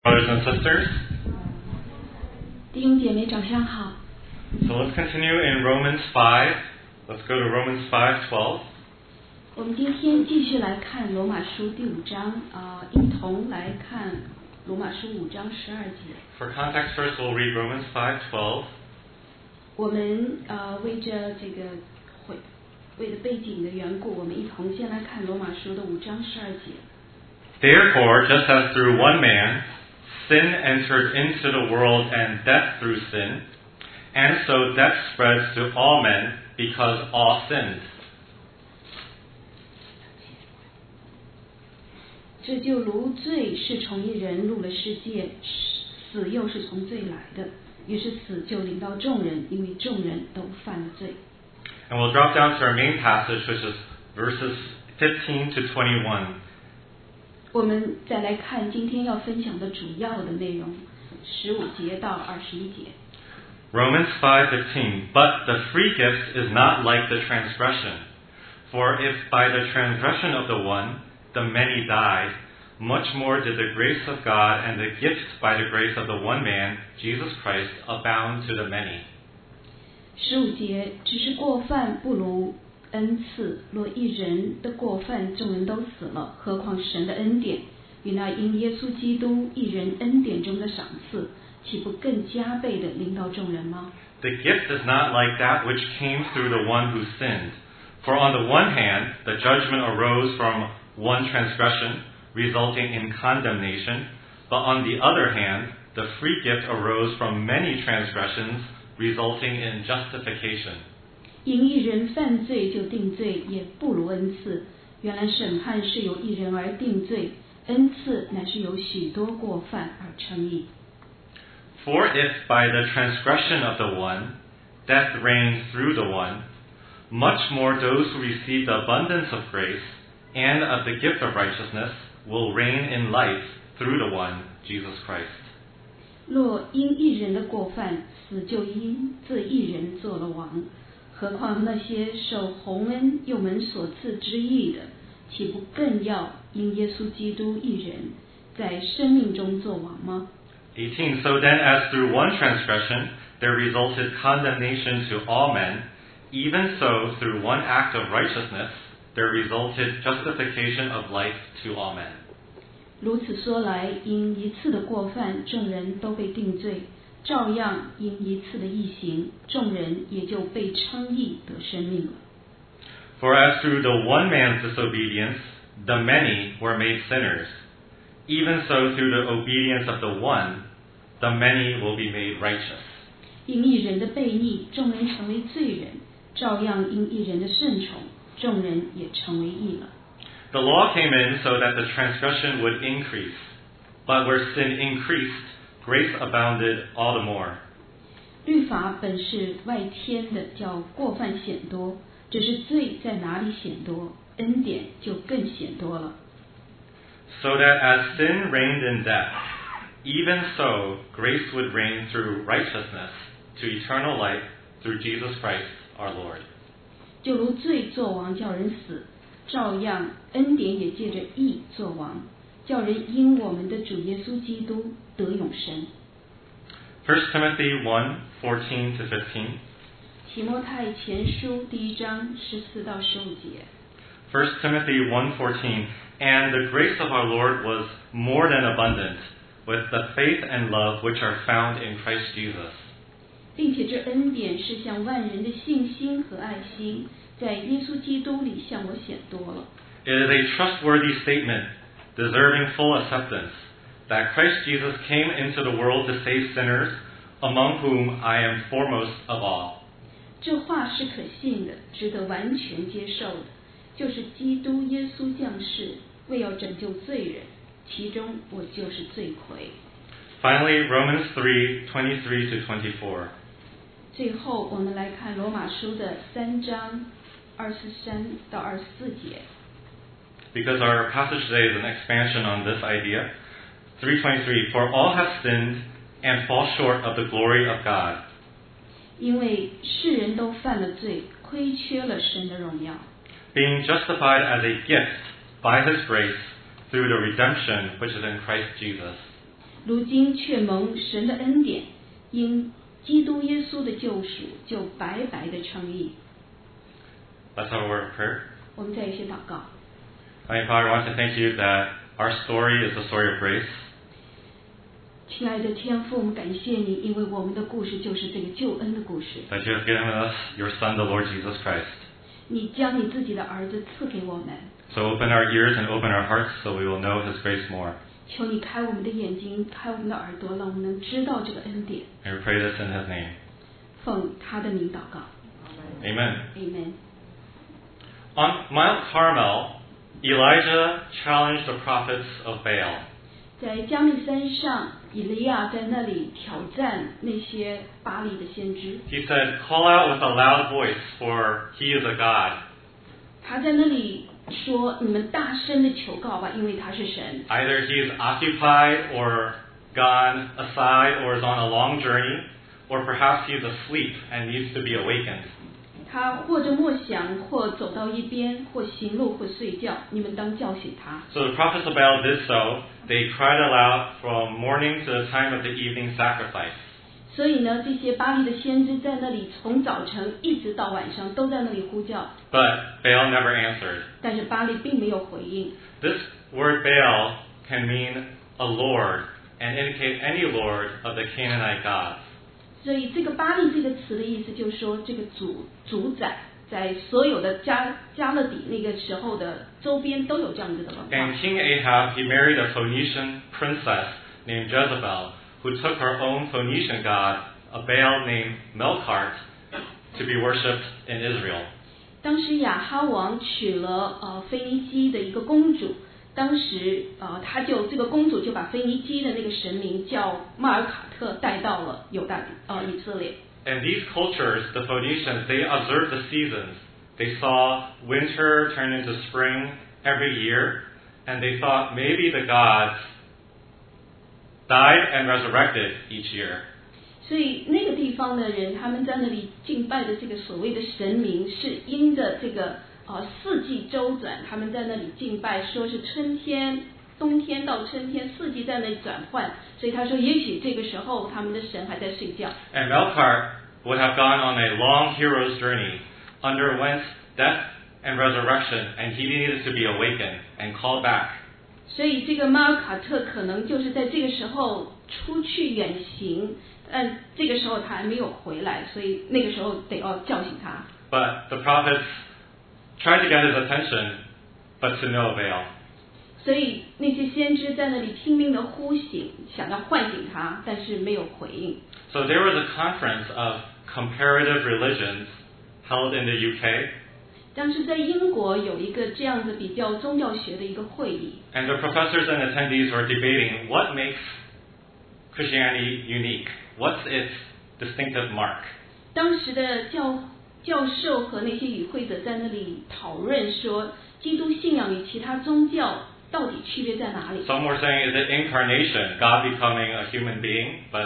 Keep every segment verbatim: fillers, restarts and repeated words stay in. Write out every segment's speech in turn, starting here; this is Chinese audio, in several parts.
Brothers and sisters, 弟兄姐妹早上好。 so let's continue in Romans five. Let's go to Romans five twelve. 我们今天继续来看罗马书第五章，啊、呃，一同来看罗马书五章十二节。 For context first, we'll read Romans five twelve. 我们呃为着这个会为了背景的缘故，我们一同先来看罗马书的五章十二节。 Therefore, just as through one man sin entered into the world and death through sin, and so death spreads to all men because all sinned. 这就如罪是从一人入了世界，死又是从罪来的，于是死就临到众人，因为众人都犯了罪。 And we'll drop down to our main passage, which is verses fifteen to twenty-one. 我们再来看今天要分享的主要的内容，十五节到二十一节。 Romans five fifteen. But the free gift is not like the transgression. For if by the transgression of the one the many died, much more did the grace of God and the gift by the grace of the one man, Jesus Christ, abound to the many. 十五节，只是过犯不如恩赐，若一人的过犯众人都死了，何况神的恩典与那因耶稣基督一人恩典中的赏赐，岂不更加倍的临到众人吗？ The gift is not like that which came through the one who sinned. For on the one hand, the judgment arose from one transgression, resulting in condemnation, but on the other hand, the free gift arose from many transgressions, resulting in justification. 因一人犯罪就定罪，也不如恩赐。原来审判是由一人而定罪，恩赐乃是由许多过犯而称义。 For if by the transgression of the one, death reigned through the one, much more those who receive the abundance of grace and of the gift of righteousness will reign in life through the one, Jesus Christ. 若因一人的过犯，死就因这一人做了王，何况那些受洪恩又门所赐之义的，岂不更要因耶稣基督一人在生命中做王吗？ eighteen. So then, as through one transgression there resulted condemnation to all men, even so through one act of righteousness there resulted justification of life to all men. 如此说来，因一次的过犯，众人都被定罪；照样因一次的义行，众人也就被称义得生命了。 For as through the one man's disobedience the many were made sinners, even so through the obedience of the one the many will be made righteous. 因一人的悖逆，众人成为罪人；照样因一人的顺从，众人也成为义了。 The law came in so that the transgression would increase, but where sin increased, grace abounded all the more. 律法本是外添的，叫过犯显多；只是罪在哪里显多，恩典就更显多了。 So that as sin reigned in death, even so grace would reign through righteousness to eternal life through Jesus Christ our Lord. 就如罪作王叫人死，照样恩典也借着义作王，叫人因我们的主耶稣基督得永生。 First Timothy one fourteen to fifteen. 提摩太前书第一章十四到十五节。 First Timothy one fourteen. And the grace of our Lord was more than abundant with the faith and love which are found in Christ Jesus. 并且这恩典是向万人的信心和爱心，在耶稣基督里向我显多了。 It is a trustworthy statement, deserving full acceptance, that Christ Jesus came into the world to save sinners, among whom I am foremost of all. 这话是可信的，值得完全接受的，就是基督耶稣降世，为要拯救罪人，其中我就是罪魁。 Finally, Romans three twenty-three to twenty-four. 最后，我们来看罗马书的三章二十三到二十四节。 Because our passage today is an expansion on this idea. three twenty-three. For all have sinned and fall short of the glory of God. 因为世人都犯了罪，亏缺了神的荣耀。 Being justified as a gift by His grace through the redemption which is in Christ Jesus. 如今却蒙神的恩典，因基督耶稣的救赎，就白白的称义。 Let's have a word of prayer. 我们再一起祷告。 Heavenly Father, I want to thank you that our story is the story of grace. 亲爱的天父，我们感谢你，因为我们的故事就是这个救恩的故事。 That you have given us your Son, the Lord Jesus Christ. 你将你自己的儿子赐给我们， So open our ears and open our hearts so we will know His grace more. 求你开我们的眼睛，开我们的耳朵，让我们能知道这个恩典。 And we pray this in His name. 奉他的名祷告。 Amen. Amen。 On Mount Carmel, Elijah challenged the prophets of Baal. 在加密山上，以利亚在那里挑战那些巴力的先知。 He said, "Call out with a loud voice, for He is a God." 他在那里说：“你们大声的求告吧，因为他是神。 Either he is occupied or gone aside or is on a long journey, or perhaps he is asleep and needs to be awakened. 他或者默想，或走到一边，或行路，或睡觉。你们当叫醒他。” So the prophets of Baal did so. They cried aloud from morning to the time of the evening sacrifice. 所以呢，这些巴力的先知在那里从早晨一直到晚上都在那里呼叫， But Baal never answered. 但是巴力并没有回应。 This word Baal can mean a lord and indicate any lord of the Canaanite gods. 所以这个巴力这个词的意思就是说，这个主主宰在所有的加加勒底那个时候的周边都有这样子的文化。 And King Ahab, he married a Phoenician princess named Jezebel, who took her own Phoenician god, a Baal named Melkart, to be worshipped in Israel. 当时亚哈王娶了呃腓尼基的一个公主，当时呃他就这个公主就把腓尼基的那个神明叫马尔卡特带到了犹大呃以色列。 And these cultures, the Phoenicians, they observed the seasons. They saw winter turn into spring every year, and they thought maybe the gods died and resurrected each year. 所以那个地方的人，他们在那里敬拜的这个所谓的神明，是因着这个呃四季周转，他们在那里敬拜，说是春天、冬天到春天，四季在那里转换。所以他说，也许这个时候他们的神还在睡觉。 And Melkart would have gone on a long hero's journey, underwent death and resurrection, and he needed to be awakened and called back. 所以这个马尔卡特可能就是在这个时候出去远行，但这个时候他还没有回来，所以那个时候得要叫醒他。 But the prophets tried to get his attention, but to no avail. 所以那些先知在那里拼命的呼醒，想要唤醒他，但是没有回应。 So there was a conference of comparative religions held in the U K, 当时在英国有一个这样子比较宗教学的一个会议， and the professors and attendees were debating what makes Christianity unique. What's its distinctive mark? 当时的教教授和那些与会者在那里讨论说，基督信仰与其他宗教到底区别在哪里？ Some were saying, is it incarnation, God becoming a human being? But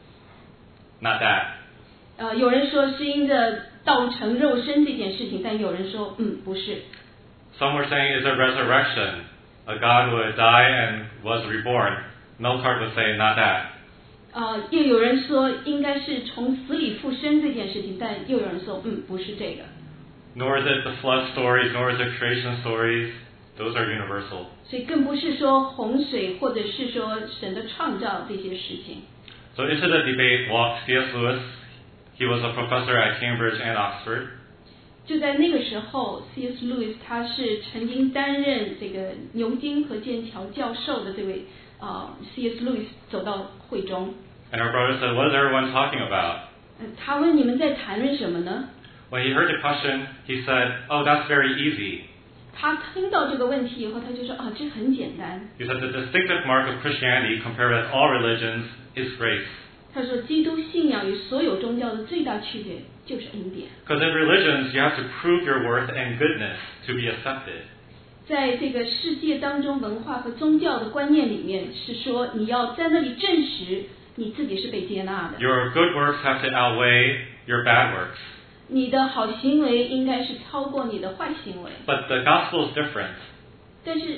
not that. 呃，有人说是因着道成肉身这件事情，但有人说，嗯，不是。 Some were saying, is it resurrection? A God would die and was reborn. Melkart would say, not that. 呃，又有人说应该是从死里复生这件事情，但又有人说，嗯，不是这个。 Nor is it the flood stories, nor is it creation stories. Those are universal. 所以更不是说洪水，或者是说神的创造这些事情。 So into the debate walked C S Lewis. He was a professor at Cambridge and Oxford. 就在那个时候 ，C S Lewis 他是曾经担任这个牛津和剑桥教授的这位啊、呃、C S Lewis 走到会中。 And our brother said, what is everyone talking about? 呃他问你们在谈论什么呢？ When he heard the question, he said, oh, that's very easy. 他听到这个问题以后，他就说啊，这很简单。 He said the distinctive mark of Christianity compared with all religions is grace. 他说，基督信仰与所有宗教的最大区别就是恩典。 Because in religions, you have to prove your worth and goodness to be accepted. 在这个世界当中，文化和宗教的观念里面是说，你要在那里证实你自己是被接纳的。 Your good works have to outweigh your bad works. 你的好行为应该是超过你的坏行为。 But the gospel is different. 但是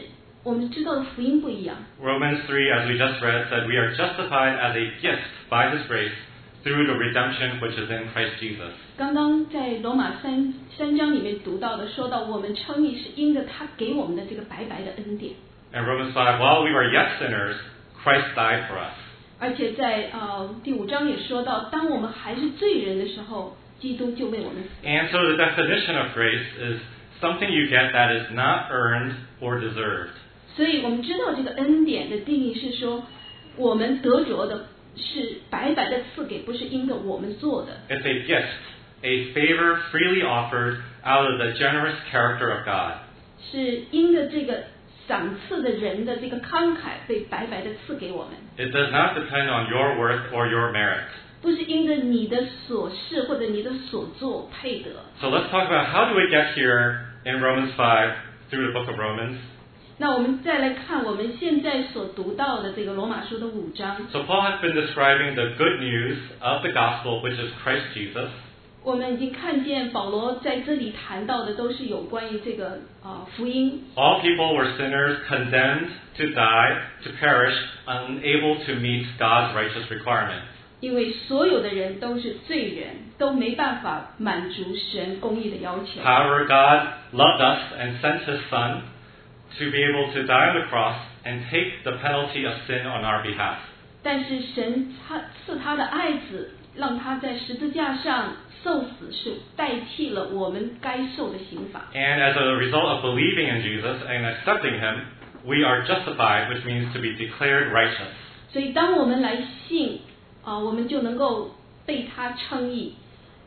我们知道的福音不一样。 Romans three, as we just read, said we are justified as a gift by His grace through the redemption which is in Christ Jesus. 刚刚在罗马三三章里面读到的，说到我们称义是因着他给我们的这个白白的恩典。 And Romans five, while we were yet sinners, Christ died for us. 而且在呃第五章也说到，当我们还是罪人的时候，基督就为我们死。 And so the definition of grace is something you get that is not earned or deserved. 所以我们知道这个恩典的定义是说，我们得着的是白白的赐给，不是因着我们做的。 It's a gift, a favor freely offered out of the generous character of God. 是因着这个赏赐的人的这个慷慨被白白的赐给我们， It does not depend on your worth or your merit. 不是因着你的所事或者你的所作配得。 So let's talk about how do we get here in Romans five through the book of Romans. 那我们再来看我们现在所读到的这个罗马书的五章。 So Paul has been describing the good news of the gospel, which is Christ Jesus. 我们已经看见保罗在这里谈到的都是有关于这个啊、呃、福音。 All people were sinners, condemned to die, to perish, unable to meet God's righteous requirements. 因为所有的人都是罪人，都没办法满足神公义的要求。 However, God loved us and sent His Son to be able to die on the cross and take the penalty of sin on our behalf. 但是神他赐他的爱子，让他在十字架上受死，是代替了我们该受的刑罚。 And as a result of believing in Jesus and accepting Him, we are justified, which means to be declared righteous. 所以当我们来信啊、呃，我们就能够被他称义。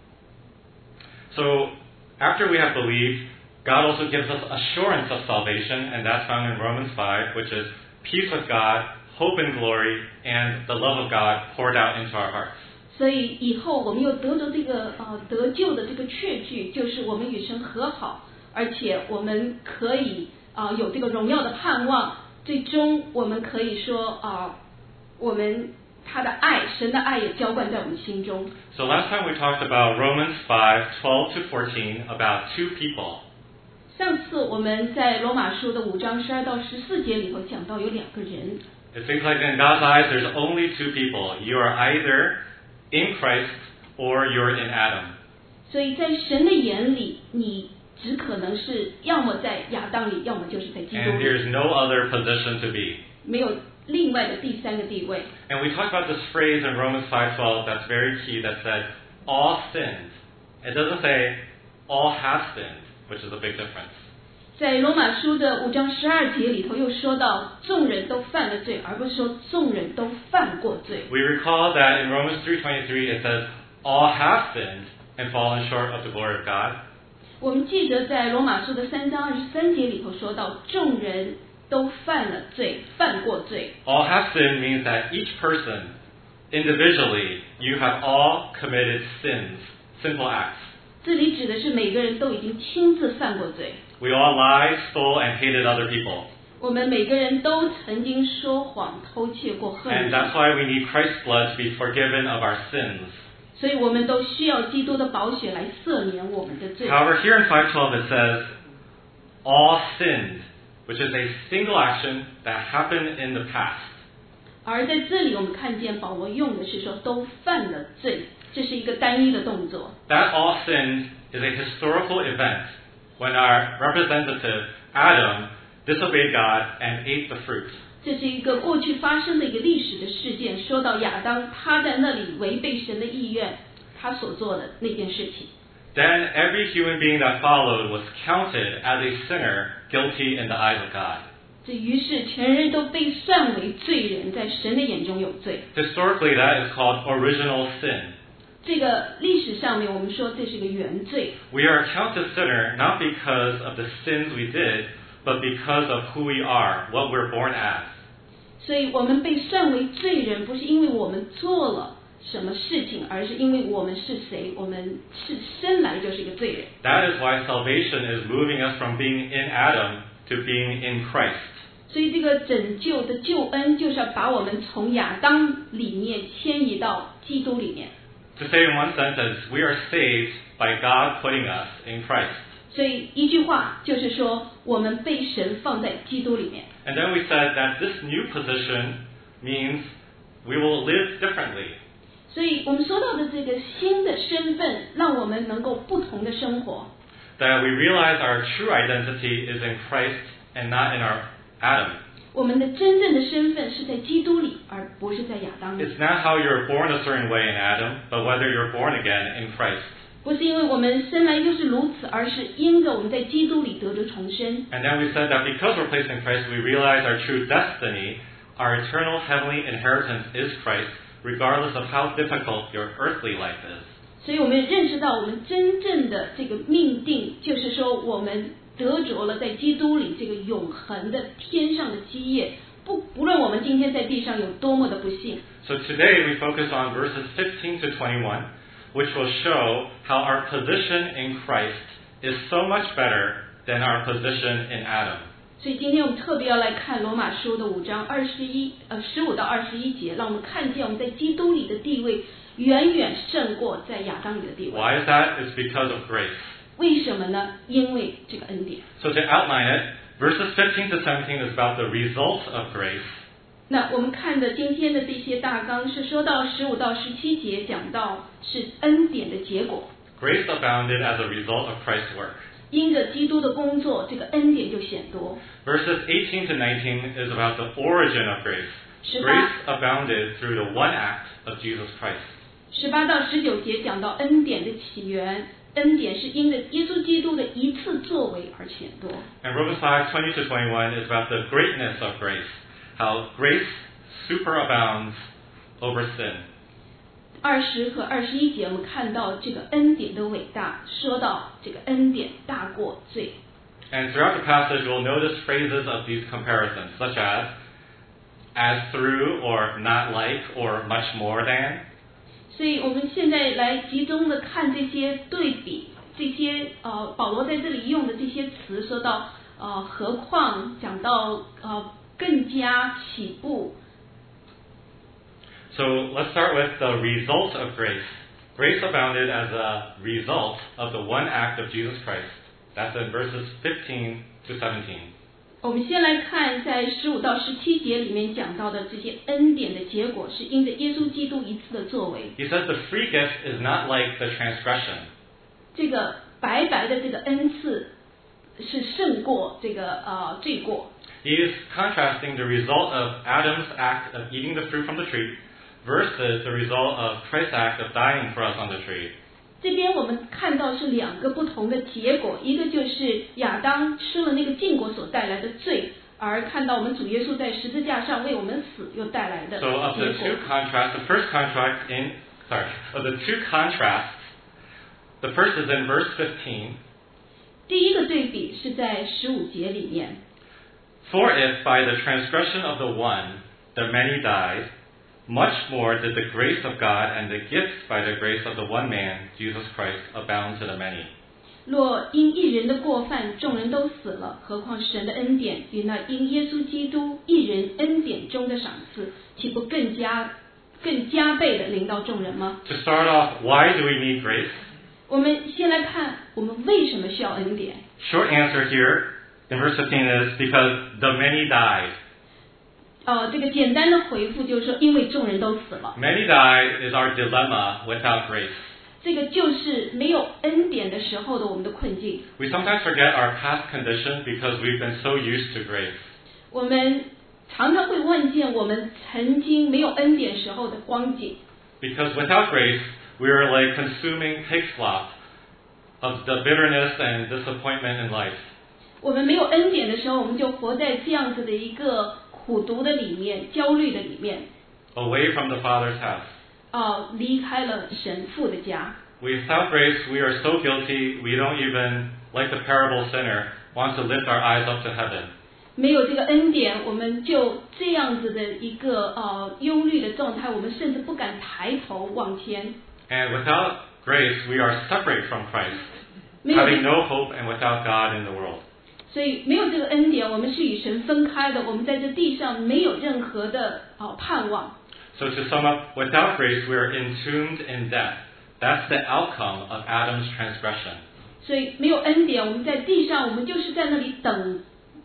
So after we have believed, God also gives us assurance of salvation, and that's found in Romans five, which is peace with God, hope and glory, and the love of God poured out into our hearts. 所以以后我们又得着这个呃得救的这个确据，就是我们与神和好，而且我们可以啊、呃、有这个荣耀的盼望，最终我们可以说啊、呃、我们他的爱，神的爱也浇灌在我们心中。 So last time we talked about Romans five, twelve to fourteen, about two people. 上次我们在罗马书的五章十二到十四节里头讲到有两个人。 It seems like in God's eyes there's only two people. You are either in Christ or you're in Adam. 所以在神的眼里，你只可能是要么在亚当里，要么就是在基督 And 里， there's no other position to be. 没有另外的第三个地位。 And we talked about this phrase in Romans five twelve that's very key that said, all sinned. It doesn't say, all have sinned, which is a big difference. 在罗马书的五章十二节里头又说到，众人都犯了罪，而不是说众人都犯过罪。 We recall that in Romans three twenty-three it says, all have sinned and fallen short of the glory of God. 我们记得在罗马书的三章二十三节里头说到，众人都犯了罪，犯过罪。 All have sinned means that each person, individually, you have all committed sins, sinful acts. 这里指的是每个人都已经亲自犯过罪。 We all lied, stole, and hated other people. 我们每个人都曾经说谎、偷窃过、恨 And 人， that's why we need Christ's blood to be forgiven of our sins. 所以我们都需要基督的宝血来赦免我们的罪。 However, here in five twelve it says, all sinned, which is a single action that happened in the past. 而在这里我们看见保罗用的是说都犯了罪，这是一个单一的动作。 That all sinned is a historical event when our representative, Adam, disobeyed God and ate the fruit. 这是一个过去发生的一个历史的事件，说到亚当他在那里违背神的意愿，他所做的那件事情。 Then every human being that followed was counted as a sinner, guilty in the eyes of God. 这于是全人都被算为罪人，在神的眼中有罪。 Historically, that is called original sin. 这个历史上面我们说这是个原罪。 We are counted sinner not because of the sins we did, but because of who we are, what we're born as. 所以我们被算为罪人，不是因为我们做了什么事情，而是因为我们是谁，我们是生来就是一个罪人。 That is why salvation is moving us from being in Adam to being in Christ. 所以这个拯救的救恩，就是要把我们从亚当里面迁移到基督里面。 To say in one sentence, we are saved by God putting us in Christ. 所以一句话就是说，我们被神放在基督里面。 And then we said that this new position means we will live differently. 所以我们说到的这个新的身份，让我们能够不同的生活。 That we realize our true identity is in Christ and not in our Adam. 我们的真正的身份是在基督里，而不是在亚当里。 It's not how you're born a certain way in Adam, but whether you're born again in Christ. 不是因为我们生来就是如此，而是因着我们在基督里得着重生。 And then we said that because we're placed in Christ, we realize our true destiny, our eternal heavenly inheritance is Christ, regardless of how difficult your earthly life is. 所以我们认识到我们真正的这个命定，就是说我们得着了在基督里这个永恒的天上的基业，不不论我们今天在地上有多么的不幸。 So today we focus on verses fifteen to twenty-one, which will show how our position in Christ is so much better than our position in Adam. 所以今天我们特别要来看罗马书的五章二十一呃十五到二十一节，让我们看见我们在基督里的地位远远胜过在亚当里的地位。 Why is that? It's because of grace. 为什么呢？因为这个恩典。 So to outline it, verses fifteen to seventeen is about the result of grace. 那我们看的今天的这些大纲是说到十五到十七节，讲到是恩典的结果。 Grace abounded as a result of Christ's work. 因着基督的工作，这个恩典就显多。 Verses eighteen to nineteen is about the origin of grace. 十 Grace 八 abounded through the one act of Jesus Christ. 十八到十九节讲到恩典的起源，恩典是因着耶稣基督的一次作为而显多。 And Romans five twenty to twenty-one is about the greatness of grace. How grace superabounds over sin. 二十和二十一节我们看到这个恩典的伟大，说到这个恩典大过罪。 And throughout the passage, we'll notice phrases of these comparisons, such as as through, or not like, or much more than. 所以我们现在来集中的看这些对比，这些呃保罗在这里用的这些词，说到呃何况，讲到呃更加起步。 So let's start with the result of grace. Grace abounded as a result of the one act of Jesus Christ. That's in verses fifteen to seventeen. 我们先来看在十五到十七节里面讲到的这些恩典的结果，是因着耶稣基督一次的作为。 He says the free gift is not like the transgression. 这个白白的这个恩赐是胜过这个呃罪过。 He is contrasting the result of Adam's act of eating the fruit from the tree versus the result of Christ's act of dying for us on the tree. 这边我们看到是两个不同的结果，一个就是亚当吃了那个禁果所带来的罪，而看到我们主耶稣在十字架上为我们死又带来的 So of 结 the 果。 two contrasts, the first contrast in sorry, of the two contrasts, the first is in verse fifteen. 第一个对比是在十五节里面。 For if by the transgression of the one the many died, much more did the grace of God and the gift by the grace of the one man, Jesus Christ, abound to the many. 若因一人的过犯众人都死了，何况神的恩典与那因耶稣基督一人恩典中的赏赐，岂不更加更加倍的临到众人吗？ To start off, why do we need grace? 我们先来看我们为什么需要恩典。 Short answer here in verse fifteen is because the many died. 呃，这个简单的回复就是说，因为众人都死了。 Many died is our dilemma without grace. 这个就是没有恩典的时候的我们的困境。 We sometimes forget our past condition because we've been so used to grace. 我们常常会忘记我们曾经没有恩典时候的光景。 Because without grace, we are like consuming pig slop of the bitterness and disappointment in life. 我们没有恩典的时候，我们就活在这样子的一个苦毒的里面、焦虑的里面。 Away from the Father's house. 啊、离开了神父的家。 Without grace, we are so guilty, we don't even, like the parable sinner, want to lift our eyes up to heaven. 没有这个恩典，我们就这样子的一个呃忧虑的状态，我们甚至不敢抬头望天。 And without grace, we are separate from Christ, 没有 having no hope and without God in the world. 所以没有这个恩典，我们是与神分开的，我们在这地上没有任何的呃盼望。 So to sum up, without grace, we are entombed in death. That's the outcome of Adam's transgression. 所以没有恩典，我们在地上，我们就是在那里等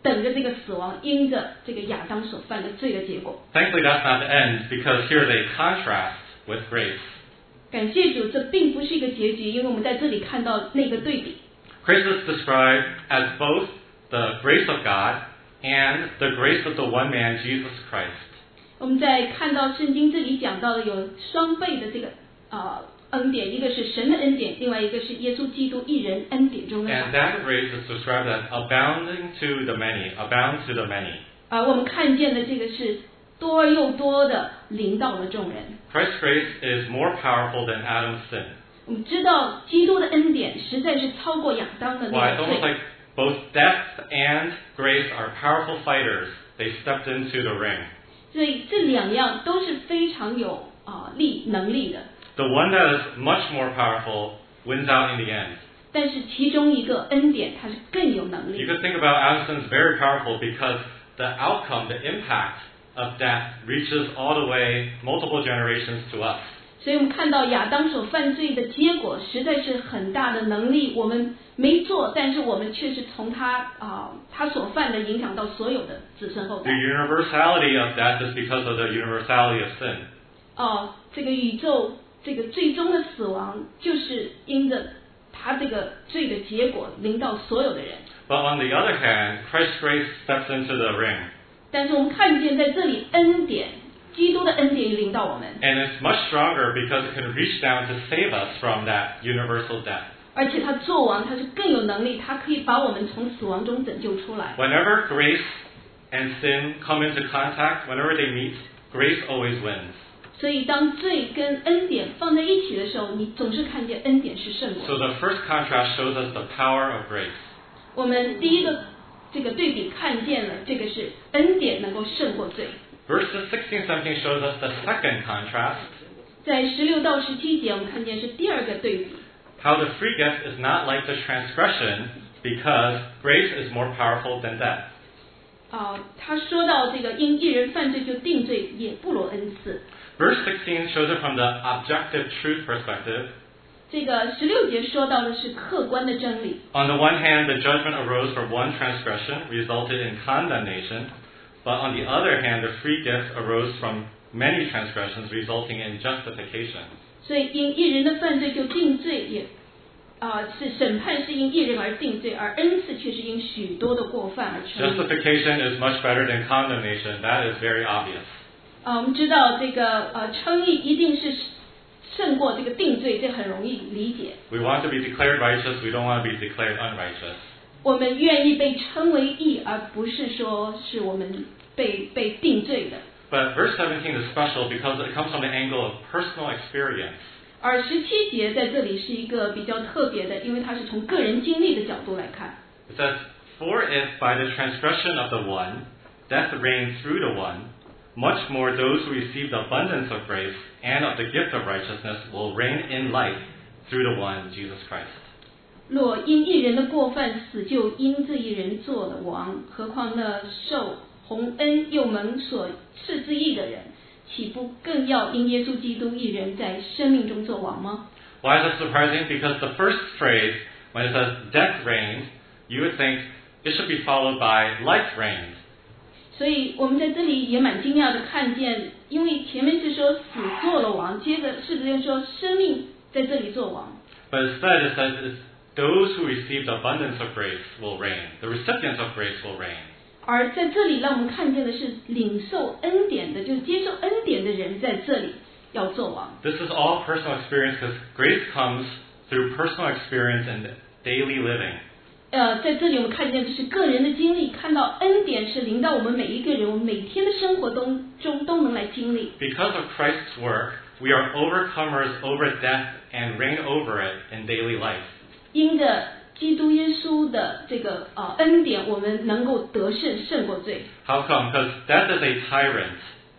等着这个死亡，因着这个亚当所犯的罪的结果。 Thankfully, that's not the end, because here's a contrast with grace. 感谢主，这并不是一个结局，因为我们在这里看到那个对比。 Grace is described as both the grace of God and the grace of the one man, Jesus Christ. 我们在看到圣经这里讲到的有双倍的这个呃恩典，一个是神的恩典，另外一个是耶稣基督一人恩典中的赏。 And that grace is described as abounding to the many, abound to the many. 而我们看见的这个是多而又多的临到了众人。 Christ's grace is more powerful than Adam's sin. 我们知道基督的恩典实在是超过亚当的 Why, 那 it's 个 almost 罪。 like both death and grace are powerful fighters. They stepped into the ring. 所以这两样都是非常有啊、力能力的， The one that is much more powerful wins out in the end. 但是其中一个恩典它是更有能 You 力。 could think about Adam's sin is very powerful because the outcome, the impact of death reaches all the way, multiple generations to us. 所以我们看到亚当所犯罪的结果实在是很大的能力，我们没做，但是我们却是从他啊、他所犯的影响到所有的子孙后 The 代。 universality of death is because of the universality of sin. 哦，这个宇宙这个最终的死亡，就是因着他这个罪的结果临到所有的人。 But on the other hand, Christ's grace steps into the ring. 但是我们看见在这里恩典，基督的恩典临到我们， And it's much stronger because it can reach down to save us from that universal death. 而且他作王，他是更有能力，他可以把我们从死亡中拯救出来。 Whenever grace and sin come into contact, whenever they meet, grace always wins. 所以当罪跟恩典放在一起的时候，你总是看见恩典是胜过 So 的。 the first contrast shows us the power of grace. 我们第一个这个对比看见了，这个是恩典能够胜过罪。 Verses sixteen, seventeen shows us the second contrast, 在十六到十七节，我们看见是第二个对比。 how the free gift is not like the transgression because grace is more powerful than death. 啊、他说到这个因一人犯罪就定罪，也不如恩赐。 Verse sixteen shows it from the objective truth perspective. 这个十六节说到的是客观的真理。 On the one hand, the judgment arose for one transgression, resulted in condemnation. But on the other hand, the free gift arose from many transgressions, resulting in justification. 所以因一人的犯罪就定罪，也啊、是审判是因一人而定罪，而恩赐却是因许多的过犯而成立。 Justification is much better than condemnation. That is very obvious. 啊、我们知道这个呃称义一定是胜过这个定罪，这很容易理解。 We want to be declared righteous. We don't want to be declared unrighteous. 我们愿意被称为义，而不是说是我们被被定罪的。 But verse seventeen is special because it comes from the angle of personal experience. 而十七节在这里是一个比较特别的，因为它是从个人经历的角度来看。 It says, "For if by the transgression of the one, death reigned through the one, much more those who receive the abundance of grace and of the gift of righteousness will reign in life through the one, Jesus Christ." 若因一人的过犯死，就因这一人做了王，何况那受洪恩又蒙所赐之义的人，岂不更要因耶稣基督一人在生命中做王吗？ Why is that surprising? Because the first phrase, when it says death reigned, you would think it should be followed by life reigned. 所以我们在这里也蛮惊讶的看见，因为前面是说死做了王，接着是不是说生命在这里做王？ But instead it says it's those who receive the abundance of grace will reign. The recipients of grace will reign. 而在这里让我们看见的是领受恩典的，就是接受恩典的人在这里要做王。 This is all personal experience because grace comes through personal experience and daily living. 呃，在这里我们看见的是个人的经历，看到恩典是临到我们每一个人，我们每天的生活中中都能来经历。 Because of Christ's work, we are overcomers over death and reign over it in daily life. 因着基督耶稣的这个呃恩典，我们能够得胜，胜过罪。 How come? Because death is a tyrant.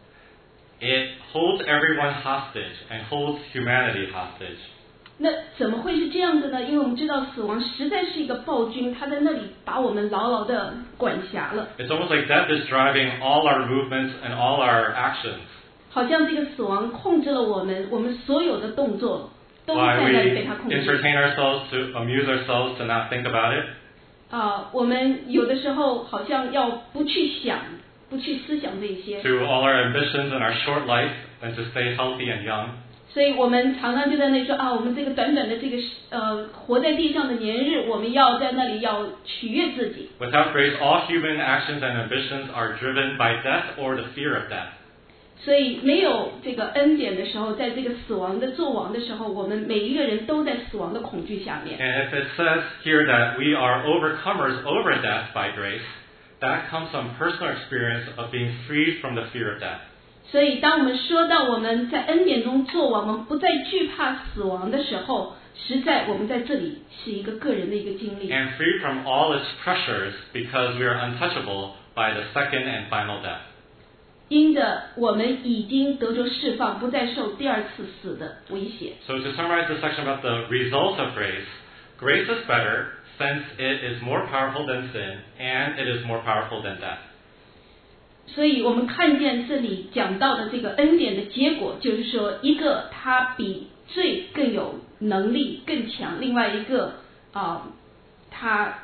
It holds everyone hostage and holds humanity hostage. 那怎么会是这样子呢？因为我们知道死亡实在是一个暴君，他在那里把我们牢牢的管辖了。 It's almost like death is driving all our movements and all our actions. 好像这个死亡控制了我们，我们所有的动作都 Why 在那里 we 被他控制。 entertain ourselves to amuse ourselves to not think about it. 啊，我们有的时候好像要不去想，不去思想这些。 To all our ambitions in our short life and to stay healthy and young. 所以我们常常就在那里说啊，我们这个短短的这个呃活在地上的年日，我们要在那里要取悦自己。 Without grace, all human actions and ambitions are driven by death or the fear of death. 所以没有这个恩典的时候，在这个死亡的作王的时候，我们每一个人都在死亡的恐惧下面。 And if it says here that we are overcomers over death by grace, that comes from personal experience of being freed from the fear of death. 所以当我们说到我们在恩典中作王，我们不再惧怕死亡的时候，实在我们在这里是一个个人的一个经历。 And free from all its pressures because we are untouchable by the second and final death. 因着我们已经得着释放，不再受第二次死的威胁。 So to summarize this section about the results of grace, grace is better since it is more powerful than sin and it is more powerful than death. 所以我们看见这里讲到的这个恩典的结果，就是说一个他比罪更有能力更强，另外一个啊、呃，他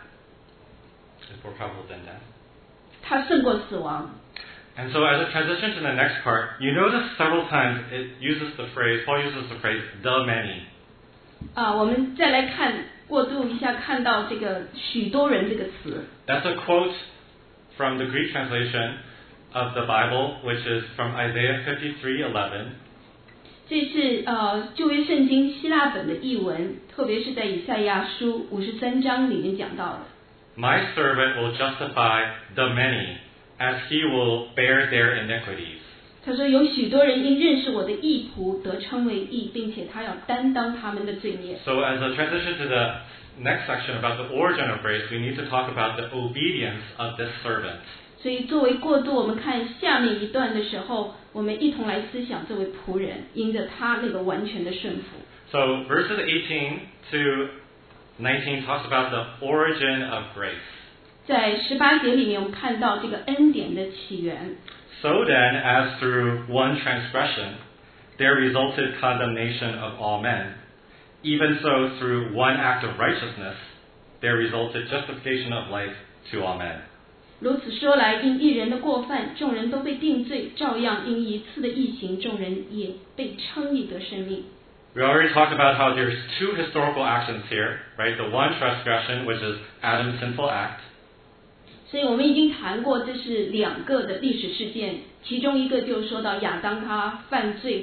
It's more powerful than death. 他胜过死亡。 And so as a transition to the next part, you notice several times it uses the phrase, Paul uses the phrase, the many. 啊，我们再来看过渡一下，看到这个许多人这个词。 That's a quote from the Greek translation of the Bible, which is from Isaiah fifty-three eleven. 这是呃旧约圣经希腊本的译文，特别是在以赛亚书五十三章里面讲到的。 My servant will justify the many, as he will bear their iniquities. 他说有许多人因认识我的义仆得称为义，并且他要担当他们的罪孽。 So as a transition to the next section about the origin of grace, we need to talk about the obedience of this servant. 所以作为过渡，我们看下面一段的时候，我们一同来思想这位仆人因着他那个完全的顺服。 So verses eighteen to nineteen talks about the origin of grace. 在十八节里面，我们看到这个恩典的起源。 So then, as through one transgression, there resulted condemnation of all men, even so through one act of righteousness, there resulted justification of life to all men. 如此说来，因一人的过犯，众人都被定罪；照样因一次的义行，众人也被称义得生命。 We already talked about how there's two historical actions here, right? The one transgression, which is Adam's sinful act. 所以我们已经谈过，这是两个的历史事件，其中一个就说到亚当他犯罪。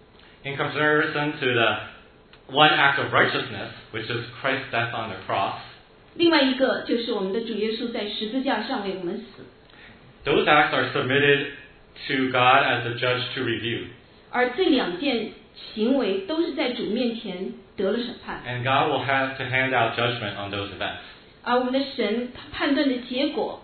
In comparison to the one act of righteousness, which is Christ's death on the cross. 另外一个就是我们的主耶稣在十字架上为我们死。 Those acts are submitted to God as the judge to review. 而这两件行为都是在主面前得了审判。 And God will have to hand out judgment on those events. 而我们的神他判断的结果，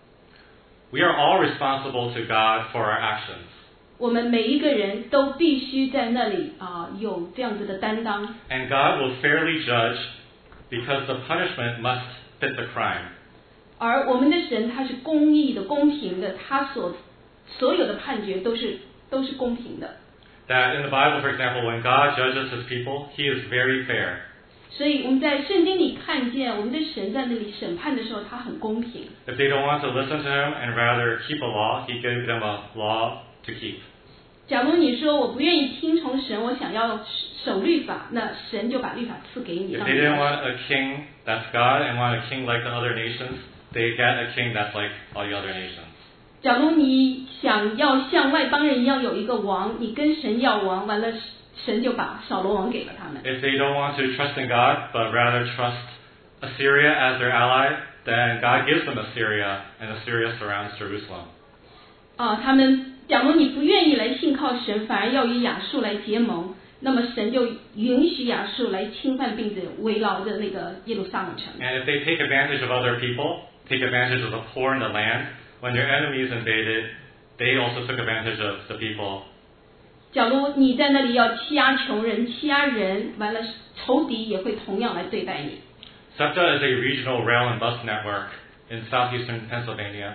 We are all responsible to God for our actions. 我们每一个人都必须在那里啊、呃、有这样子的担当。 And God will fairly judge because the punishment must fit the crime. 而我们的神他是公义的、公平的，他所所有的判决都是都是公平的。 That in the Bible, for example, when God judges His people, He is very fair. 所以我们在圣经里看见，我们的神在那里审判的时候，他很公平。 If they don't want to listen to Him and rather keep a law, He gives them a law to keep. 假如你说我不愿意听从神，我想要守律法，那神就把律法赐给你。 If they didn't want a king that's God and want a king like the other nations, they get a king that's like all the other nations. 假如你想要像外邦人一样有一个王，你跟神要王，完了神就把扫罗王给了他们。 If they don't want to trust in God, but rather trust Assyria as their ally, then God gives them Assyria, and Assyria surrounds Jerusalem. 啊，他们假如你不愿意来信靠神，反而要与亚述来结盟，那么神就允许亚述来侵犯并且围绕着那个耶路撒冷城。 And if they take advantage of other people, take advantage of the poor in the land, when their enemies invaded, they also took advantage of the people. 假如你在那里要欺压穷人、欺压人，完了仇敌也会同样来对待你。 SEPTA is a regional rail and bus network in southeastern Pennsylvania.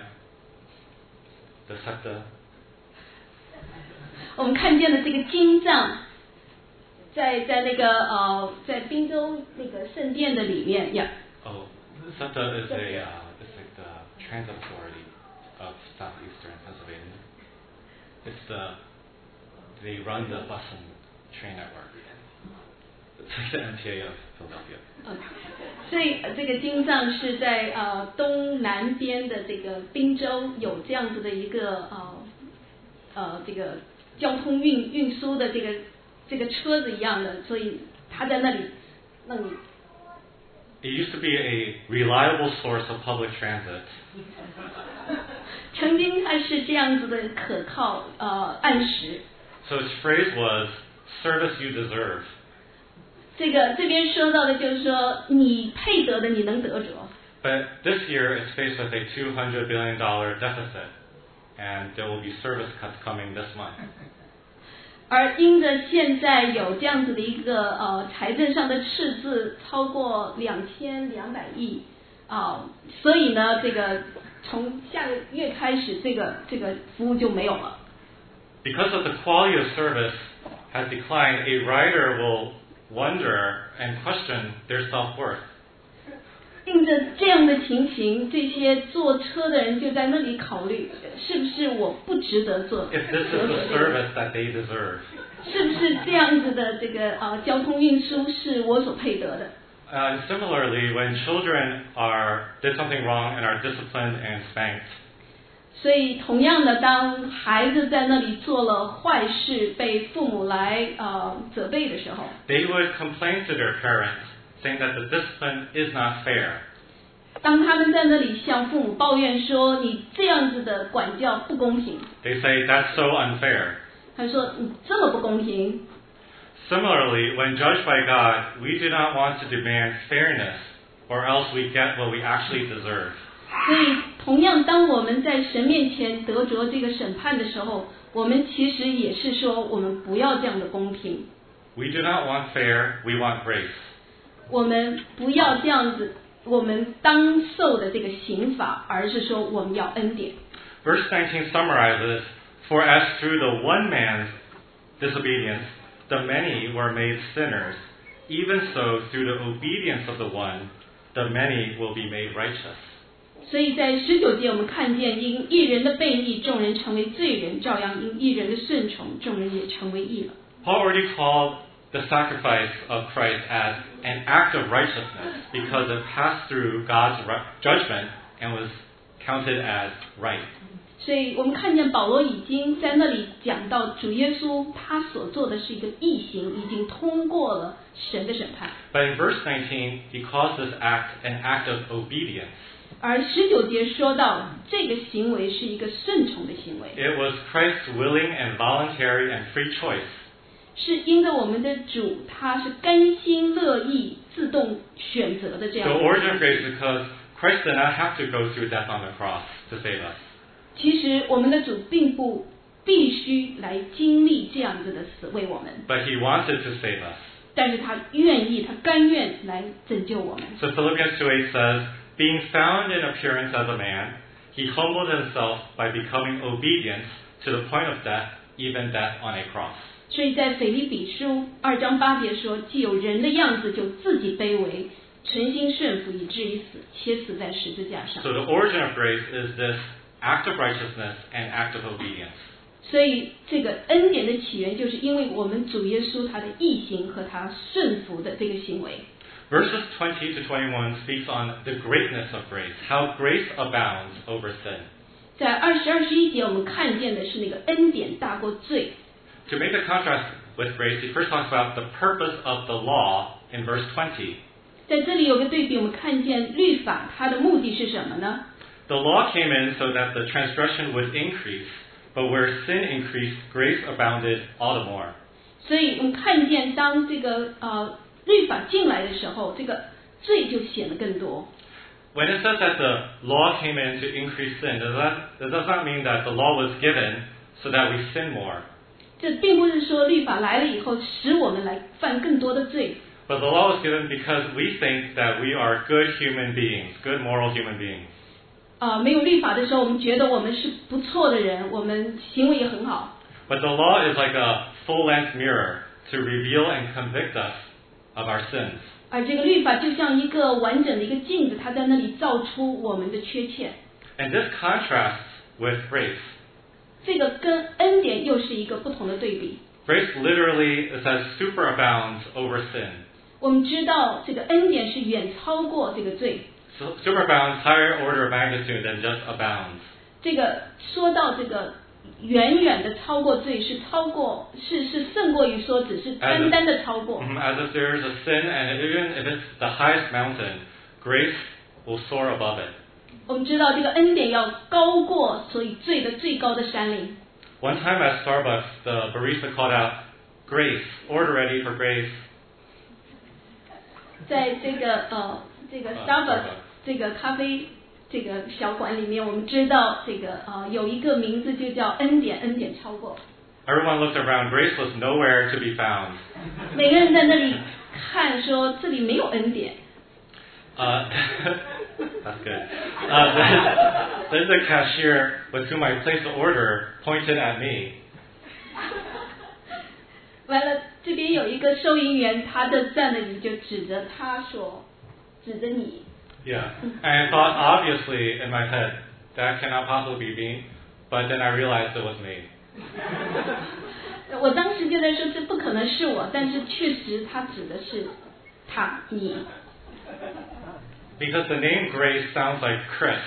The SEPTA. 我们看见了这个金杖，在在那个呃，在滨州那个圣殿的里面呀。 Oh, SEPTA is a uh, it's like the transit authority of southeastern Pennsylvania. It's the they run the bus and train network. It's like the M T A of Philadelphia. 嗯，所以这个金藏是在呃东南边的这个宾州有这样子的一个呃呃这个交通运运输的这个这个车子一样的，所以他在那里那里。 It used to be a reliable source of public transit. 曾经它是这样子的可靠呃按时。 So its phrase was service you deserve. 这个这边说到的就是说你配得的你能得着。 But this year it's faced with a two hundred billion dollars deficit, and there will be service cuts coming this month. 而因着现在有这样子的一个呃财政上的赤字超过两千两百亿啊、呃，所以呢，这个从下个月开始，这个这个服务就没有了。 Because of the quality of service has declined, a rider will wonder and question their self-worth. 因着这样的情形，这些坐车的人就在那里考虑，是不是我不值得坐？ If this is the service that they deserve. 是不是这样子的这个呃交通运输是我所配得的？ Uh, similarly, when children are did something wrong and are disciplined and spanked. 所以同样的，当孩子在那里做了坏事，被父母来呃责备的时候 they would complain to their parents, saying that the discipline is not fair. 当他们在那里向父母抱怨说你这样子的管教不公平， They say that's so unfair. 他说你这么不公平。 Similarly, when judged by God, we do not want to demand fairness, or else we get what we actually deserve. 所以同样，当我们在神面前得着这个审判的时候，我们其实也是说，我们不要这样的公平。 We do not want fair, we want grace. 我们不要这样子，我们当受的这个刑罚，而是说我们要恩典。 Verse nineteen summarizes, For as through the one man's disobedience, the many were made sinners, even so through the obedience of the one, the many will be made righteous. 所以在十九节我们看见，因一人的悖逆，众人成为罪人；照样因一人的顺从，众人也成为义了。 Paul already called the sacrifice of Christ as an act of righteousness because it passed through God's judgment and was counted as right. 所以我们看见保罗已经在那里讲到，主耶稣他所做的是一个义行，已经通过了神的审判。 But in verse nineteen, he calls this act an act of obedience. 而十九节说到，这个行为是一个顺从的行为， It was Christ's willing and voluntary and free choice. 是因着我们的主他是甘心乐意、自动选择的这样 The 的。 origin of grace is because Christ did not have to go through death on the cross to save us. 其实我们的主并不必须来经历这样子的死为我们， But he wanted to save us. 但是他愿意，他甘愿来拯救我们。 So Philippians two eight says, Being found in appearance as a man, he humbled himself by becoming obedient to the point of death, even death on a cross. 所以在腓立比书二章八节说，既有人的样子，就自己卑微，存心顺服，以至于死，且死在十字架上。 So the origin of grace is this act of righteousness and act of obedience. 所以这个恩典的起源，就是因为我们主耶稣他的义行和他顺服的这个行为。 Verses twenty to twenty-one speaks on the greatness of grace, how grace abounds over sin. 在二十二十一节，我们看见的是那个恩典大过罪。 To make a contrast with grace, he first talks about the purpose of the law in verse twenty. 在这里有个对比，我们看见律法它的目的是什么呢？ The law came in so that the transgression would increase, but where sin increased, grace abounded all the more. 所以我们看见，当这个呃律法进来的时候，这个罪就显得更多。 When it says that the law came in to increase sin, does that, that does not mean that the law was given so that we sin more. 这并不是说律法来了以后使我们来犯更多的罪， But the law was given because we think that we are good human beings, good moral human beings. 啊、没有律法的时候，我们觉得我们是不错的人，我们行为也很好。 But the law is like a full-length mirror to reveal and convict us of our sins. 而这个律法就像一个完整的一个镜子，它在那里照出我们的缺陷。 And this contrasts with grace. 这个跟恩典又是一个不同的对比。 Grace literally, it says, superabounds over sin. 我们知道这个恩典是远超过这个罪。 So, superabounds higher order of magnitude than just abounds. 这个说到这个远远的超过罪，是超过是是胜过于说只是单单的超过。 As if there is a sin, and even if it's the highest mountain, grace will soar above it. 我们知道这个恩典要高过所以罪的最高的山岭。 One time at Starbucks, the barista called out, "Grace, order ready for grace." 在这个呃这个 Starbucks 这个咖啡这个小馆里面，我们知道这个呃有一个名字就叫恩典，恩典超过。 Everyone looked around. Grace was nowhere to be found. 每个人在那里看说这里没有恩典。 Uh, that's good. Uh, then, then the cashier with whom I placed the order pointed at me. 完了，这边有一个收银员，他就站那里就指着他说，指着你。 Yeah, and I thought obviously in my head that cannot possibly be me, but then I realized it was me. 我当时就在说这不可能是我，但是确实他指的是他你。 Because the name Grace sounds like Chris,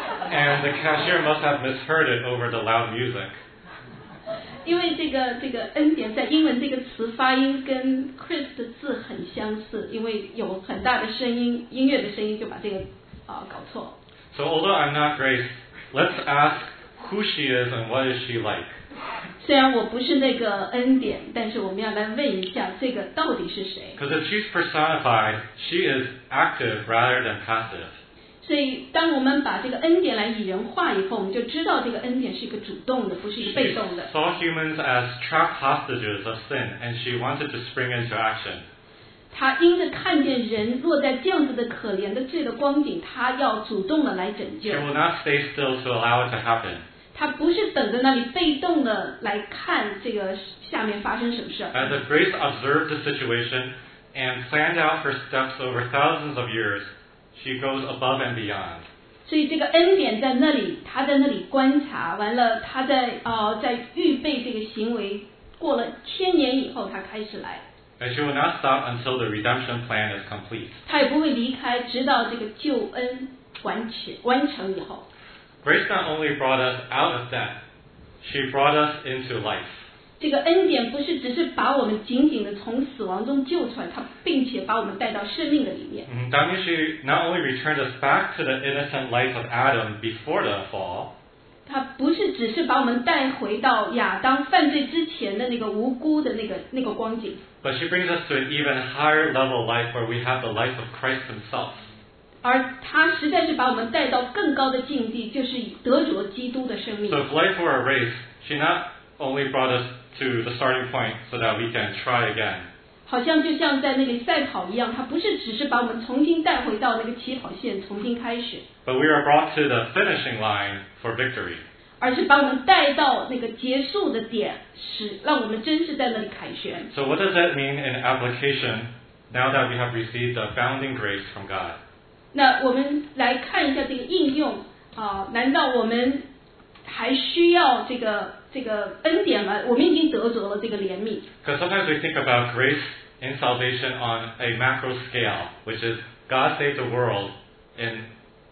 and the cashier must have misheard it over the loud music. 因为这个这个恩典在英文这个词发音跟 Chris 的字很相似，因为有很大的声音，音乐的声音就把这个啊、呃、搞错。 So although I'm not Grace, let's ask who she is and what is she like. 虽然我不是那个恩典，但是我们要来问一下，这个到底是谁？ Because if she's personified, she is active rather than passive. 所以，当我们把这个恩典来以人化以后，我们就知道这个恩典是一个主动的，不是一个被动的。 She saw humans as trapped hostages of sin, and she wanted to spring into action. 他因着看见人落在这样子的可怜的罪的光景，他要主动的来拯救。 She will not stay still to allow it to happen. 他不是等着那里被动的来看这个下面发生什么事。 As if Grace observed the situation and planned out her steps over thousands of years, she goes above and beyond. 所以这个恩典在那里，他在那里观察完了，他在呃在预备这个行为，过了千年以后，他开始来。 And she will not stop until the redemption plan is complete. 他也不会离开，直到这个救恩完成完成以后。 Grace not only brought us out of death, she brought us into life. 这个恩典不是只是把我们紧紧的从死亡中救出来，它并且把我们带到生命的里面。 That means she not only returned us back to the innocent life of Adam before the fall, 它不是只是把我们带回到亚当犯罪之前的那个无辜的那个那个光景， but she brings us to an even higher level of life where we have the life of Christ himself. 而它实在是把我们带到更高的境地，就是得着基督的生命。 So if life were a race, she not only brought us to the starting point so that we can try again. 好像就像在那里赛跑一样，它不是只是把我们重新带回到那个起跑线，重新开始， But we are brought to the finishing line for victory. 而是把我们带到那个结束的点，使让我们真是在那里凯旋。 So what does that mean in application now that we have received the abounding grace from God? 那我们来看一下这个应用啊，难道我们还需要这个这个恩典吗？我们已经得着了这个怜悯。 Because sometimes we think about grace in salvation on a macro scale, which is God saved the world in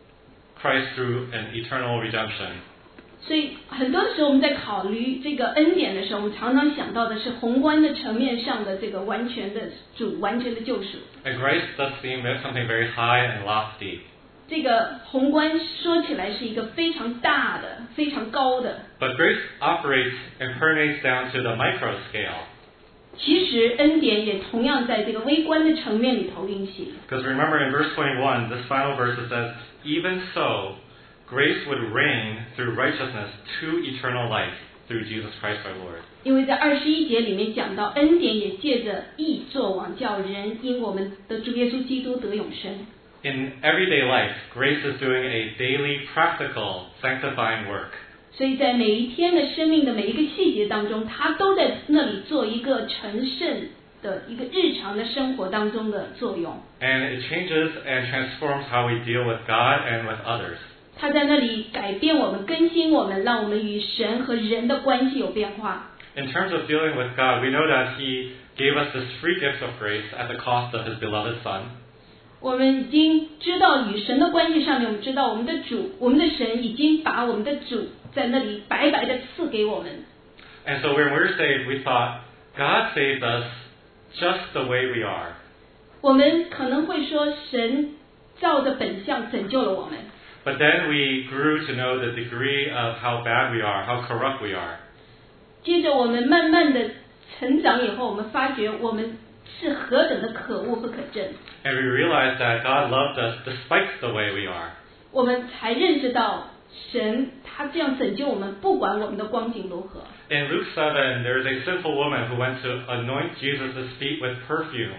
Christ through an eternal redemption. 所以很多的时候我们在考虑这个恩典的时候，我们常常想到的是宏观的层面上的这个完全的主、完全的救赎。 And grace does seem something very high and lofty. 这个宏观说起来是一个非常大的、非常高的。 But grace operates and permeates down to the micro scale. 其实恩典也同样在这个微观的层面里头运行。 Because remember in verse twenty-one, this final verse, it says, "Even so, grace would reign through righteousness to eternal life through Jesus Christ our Lord." 因为在二十一节里面讲到，恩典也借着义作王，叫人因我们的主耶稣基督得永生。 In everyday life, grace is doing a daily, practical, sanctifying work. 所以在每一天的生命的每一个细节当中，他都在那里做一个成圣的一个日常的生活当中的作用。 And it changes and transforms how we deal with God and with others. 他在那里改变我们，更新我们，让我们与神和人的关系有变化。 In terms of dealing with God, we know that He gave us this free gift of grace at the cost of His beloved Son. 我们已经知道与神的关系上面，我们知道我们的主，我们的神已经把我们的主在那里白白的赐给我们。 And so when we were saved, we thought, God saved us just the way we are. 我们可能会说，神照着本相拯救了我们。 But then we grew to know the degree of how bad we are, how corrupt we are. 接着我们慢慢的成长以后，我们发觉我们是何等的可恶和可憎。 And we realized that God loved us despite the way we are. 我们才认识到神他这样拯救我们，不管我们的光景如何。 In Luke seven, there is a sinful woman who went to anoint Jesus' feet with perfume,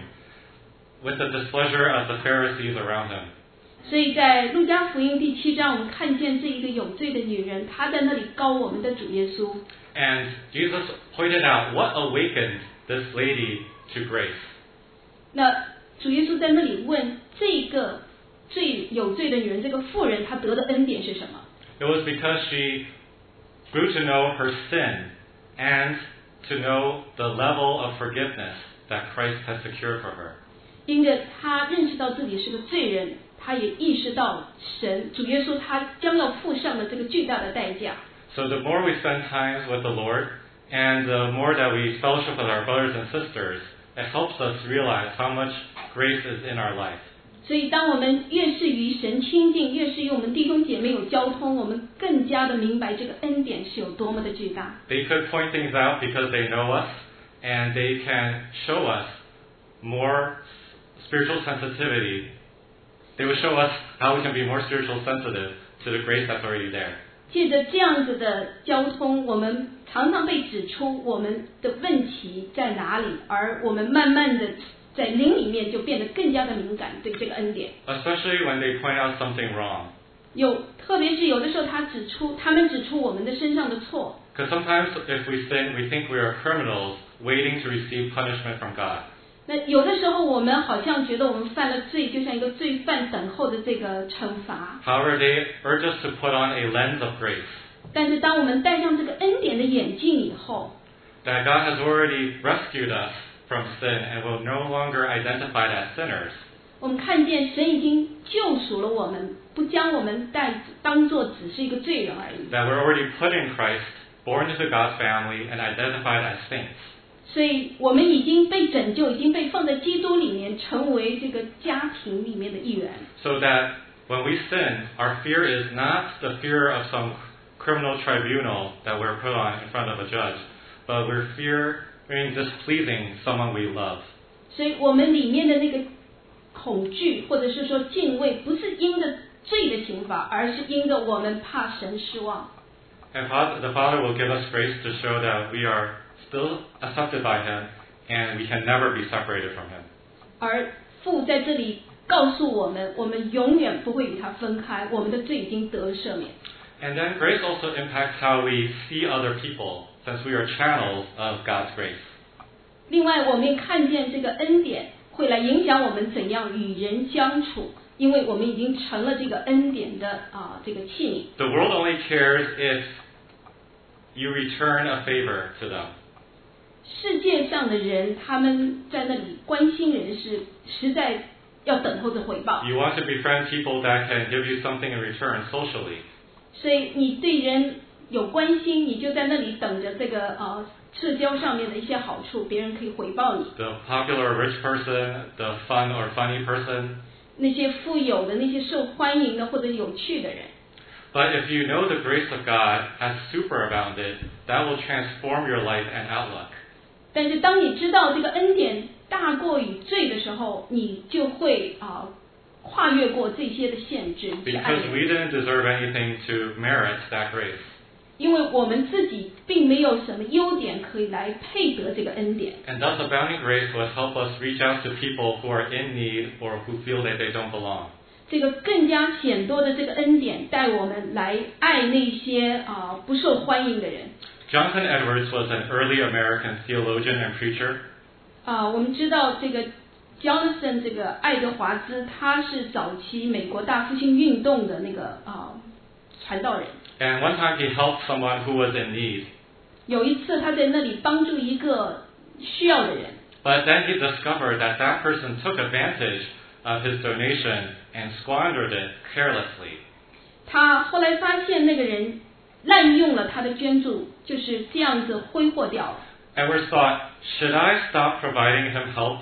with the displeasure of the Pharisees around him. 所以在路加福音第七章，我们看见这一个有罪的女人，她在那里告我们的主耶稣。 And Jesus pointed out what awakened this lady to grace. 那主耶稣在那里问这个最有罪的女人，这个妇人，她得的恩典是什么？ It was because she grew to know her sin and to know the level of forgiveness that Christ has secured for her. 因着她认识到自己是个罪人，她也意识到神主耶稣他将要付上的这个巨大的代价。 So the more we spend time with the Lord and the more that we fellowship with our brothers and sisters, it helps us realize how much grace is in our life. 所以当我们越是与神亲近，越是与我们弟兄姐妹有交通，我们更加的明白这个恩典是有多么的巨大。 They could point things out because they know us and they can show us more spiritual sensitivity. They will show us how we can be more spiritual sensitive to the grace that's already there. 借着这样子的交通，我们常常被指出我们的问题在哪里，而我们慢慢的在灵里面就变得更加的敏感对这个恩典。 Especially when they point out something wrong. 有，特别是有的时候他指出，他们指出我们的身上的错。 Because sometimes if we sin, we think we are criminals waiting to receive punishment from God. 那有的时候我们好像觉得我们犯了罪，就像一个罪犯等候的这个惩罚。 However, they urge us to put on a lens of grace. 但是当我们戴上这个恩典的眼镜以后， That God has already rescued us from sin and will no longer identify as sinners. 我们看见神已经救赎了我们，不将我们带当作只是一个罪人而已。 That we're already put in Christ, born into God's family, and identified as saints. 所以我们已经被拯救，已经被放在基督里面，成为这个家庭里面的一员。 So that when we sin, our fear is not the fear of some criminal tribunal that we're put on in front of a judge, but we're fearing displeasing someone we love. 所以我们里面的那个恐惧，或者是说敬畏，不是因着罪的刑罚，而是因着我们怕神失望。 And Father, the Father will give us grace to show that we are still accepted by Him and we can never be separated from Him. 而父在这里告诉我们，我们永远不会与他分开，我们的罪已经得赦免。 And then grace also impacts how we see other people, since we are channels of God's grace. 另外，我们也看见这个恩典会来影响我们怎样与人相处，因为我们已经成了这个恩典的啊、这个器皿。 The world only cares if you return a favor to them. 世界上的人，他们在那里关心人是实在要等候着回报。 You want to befriend people that can give you something in return socially. 所以你对人有关心，你就在那里等着这个呃社交上面的一些好处，别人可以回报你。 The popular rich person, the fun or funny person. 那些富有的、那些受欢迎的或者有趣的人。 But if you know the grace of God has superabounded, that will transform your life and outlook. 但是当你知道这个恩典大过于罪的时候，你就会啊、呃、跨越过这些的限制，去爱 Because we 人。 didn't deserve anything to merit that grace. 因为我们自己并没有什么优点可以来配得这个恩典。 And thus abounding grace will help us reach out to people who are in need or who feel that they don't belong. 这个更加显多的这个恩典带我们来爱那些啊、呃不受欢迎的人。 Jonathan Edwards was an early American theologian and preacher. 啊，我们知道这个 Jonathan 这个爱德华兹，他是早期美国大复兴运动的那个啊传道人。 And one time he helped someone who was in need. 有一次他在那里帮助一个需要的人。 But then he discovered that that person took advantage of his donation and squandered it carelessly. 他后来发现那个人滥用了他的捐助，就是这样子挥霍掉了。 Edwards thought, should I stop providing him help?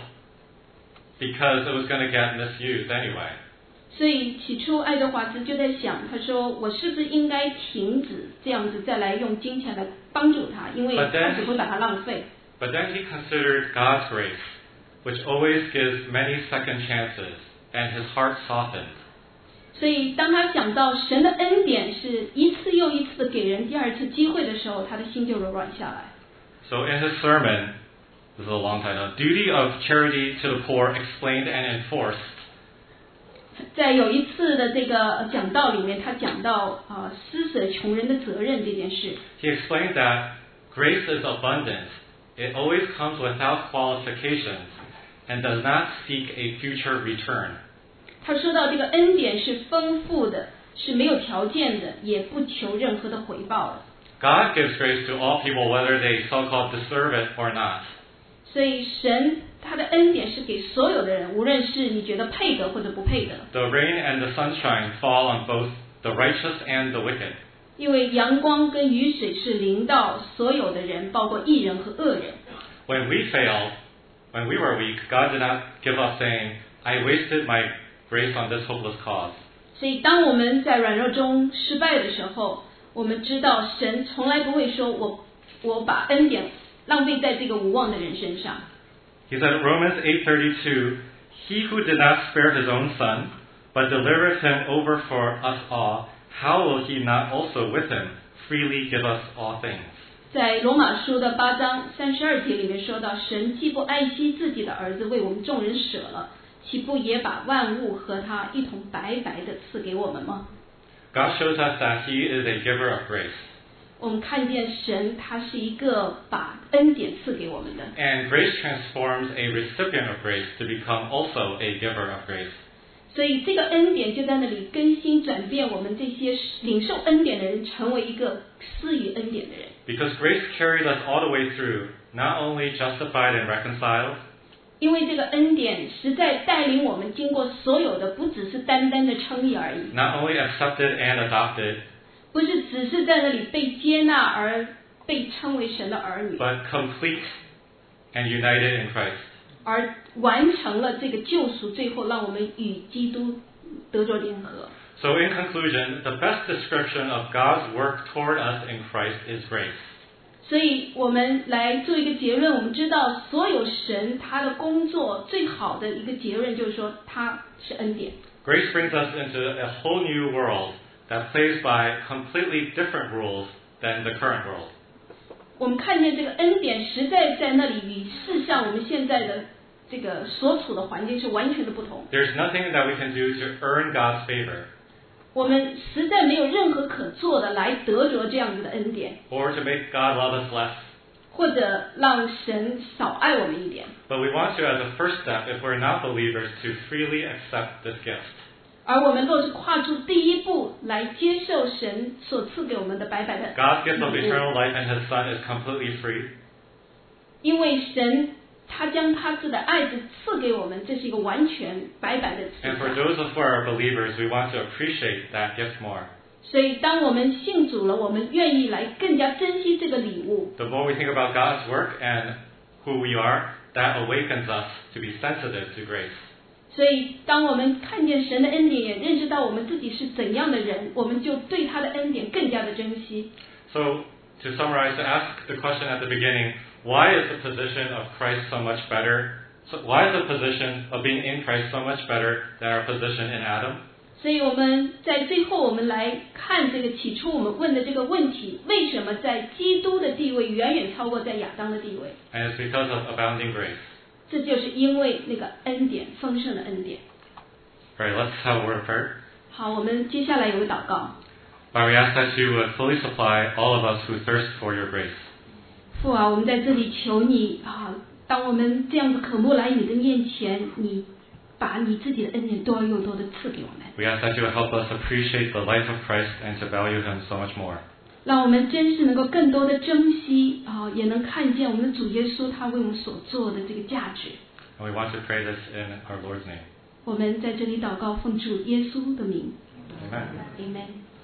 Because it was going to get misused anyway. 所以起初爱德华兹就在想，他说我是不是应该停止这样子再来用金钱来帮助他，因为他只会把它浪费。 But then he considered God's grace, which always gives many second chances, and his heart softened. 所以当他想到神的恩典是一次又一次的给人第二次机会的时候，他的心就柔软下来。 So in his sermon, this is a long title, Duty of Charity to the Poor Explained and Enforced. 在有一次的这个讲道里面，他讲到啊施舍穷人的责任这件事。 He explained that grace is abundant. It always comes without qualifications and does not seek a future return. 他说到这个恩典是丰富的，是没有条件的，也不求任何的回报的。 God gives grace to all people whether they so-called deserve it or not. 所以神他的恩典是给所有的人，无论是你觉得配得或者不配得。 The rain and the sunshine fall on both the righteous and the wicked. 因为阳光跟雨水是临到所有的人，包括义人和恶人。 When we failed, when we were weak, God did not give up saying, I wasted my grace on this hopeless cause. 所以当我们在软弱中失败的时候，我们知道神从来不会说我我把恩典浪费在这个无望的人身上。 He said, Romans eight thirty-two, He who did not spare his own son, but delivered him over for us all, how will he not also with him freely give us all things? 在罗马书的八章三十二节里面说到，神既不爱惜自己的儿子为我们众人舍了，岂不也把万物和他一同白白的赐给我们吗？ God shows us that He is a giver of grace. 我们看见神他是一个把恩典赐给我们的。 And grace transforms a recipient of grace to become also a giver of grace. 所以这个恩典就在那里更新转变我们这些领受恩典的人，成为一个施予恩典的人。 Because grace carried us all the way through, not only justified and reconciled, 因为这个恩典实在带领我们经过所有的，不只是单单的称义而已， not only accepted and adopted, 不是只是在那里被接纳而被称为神的儿女， but complete and united in Christ. 而完成了这个救赎，最后让我们与基督得着联合。 So in conclusion, the best description of God's work toward us in Christ is grace. 所以我们来做一个结论，我们知道所有神他的工作最好的一个结论就是说他是恩典。 Grace brings us into a whole new world that plays by completely different rules than the current world. 我们看见这个恩典实在在那里与世上我们现在的这个所处的环境是完全的不同。 There's nothing that we can do to earn God's favor, 我们实在没有任何可做的来得着这样子的恩典， or to make God love us less. 或者让神少爱我们一点。 But we want to, as a first step, if we're not believers, to freely accept this gift. 而我们若是跨出第一步来接受神所赐给我们的白白的 God's gift of 礼物， eternal life and His Son is completely free. 因为神他将他自己的爱子赐给我们，这是一个完全白白的赐 And for 下。 those of us who are believers, we want to appreciate that gift more. 所以当我们信主了，我们愿意来更加珍惜这个礼物。 The more we think about God's work and who we are, that awakens us to be sensitive to grace. 所以当我们看见神的恩典，也认识到我们自己是怎样的人，我们就对他的恩典更加的珍惜。 So, to summarize, to ask the question at the beginning, why is the position of Christ so much better? So why is the position of being in Christ so much better than our position in Adam? 所以我们在最后我们来看这个起初我们问的这个问题，为什么在基督的地位远远超过在亚当的地位？ And it's because of abounding grace. 这就是因为那个恩典，丰盛的恩典。 All right, let's have a word of prayer. 好，我们接下来有个祷告。 Father, we ask that you would fully supply all of us who thirst for your grace. 父啊，我们在这里求你啊， 当我们这样子渴慕来你的面前，你把你自己的恩典多而又多的赐给我们。 We ask that you will help us appreciate the life of Christ and to value him so much more. 让我们真是能够更多的珍惜啊，也能看见我们的主耶稣他为我们所做的这个价值。 And we want to pray this in our Lord's name. 我们在这里祷告，奉主耶稣的名。 Amen. Amen.